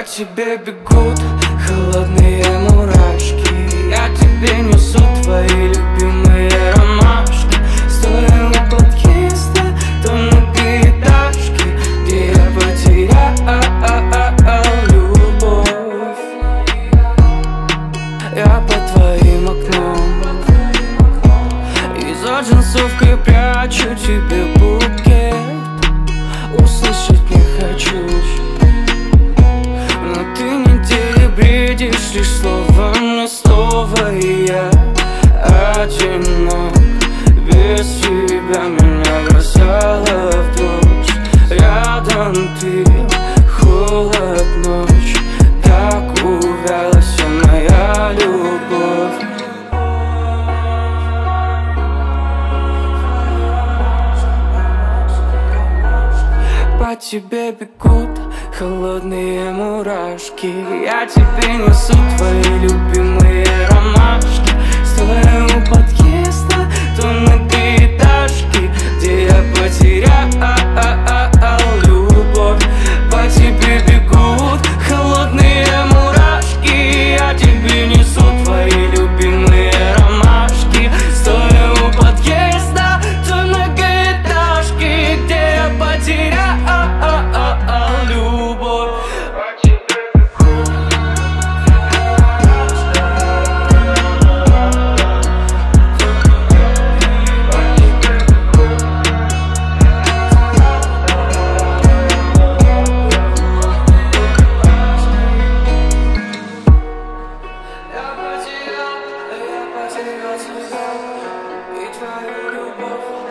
По тебе бегут холодные мурашки. Я тебе несу твои любимые ромашки. Стоя у подъезда той многоэтажки, где я потерял любовь. Я под твоим окном и за джинсовкой прячу тебе букет. Услышать не хочу, но ты не бредишь лишь словом, слово, и я одинок. Без тебя меня бросала в дрожь. Рядом ты, холод, ночь. Так увялась моя любовь. По тебе бегут холодные мурашки. Я тебе несу твои любимые ромашки. Стоя у подъезда той многоэтажки, где я потерял любовь. По тебе бегут холодные мурашки. Я тебе несу твои любимые ромашки. Стоя у подъезда той многоэтажки, где я потерял любовь. Я потерял тебя и твою любовь.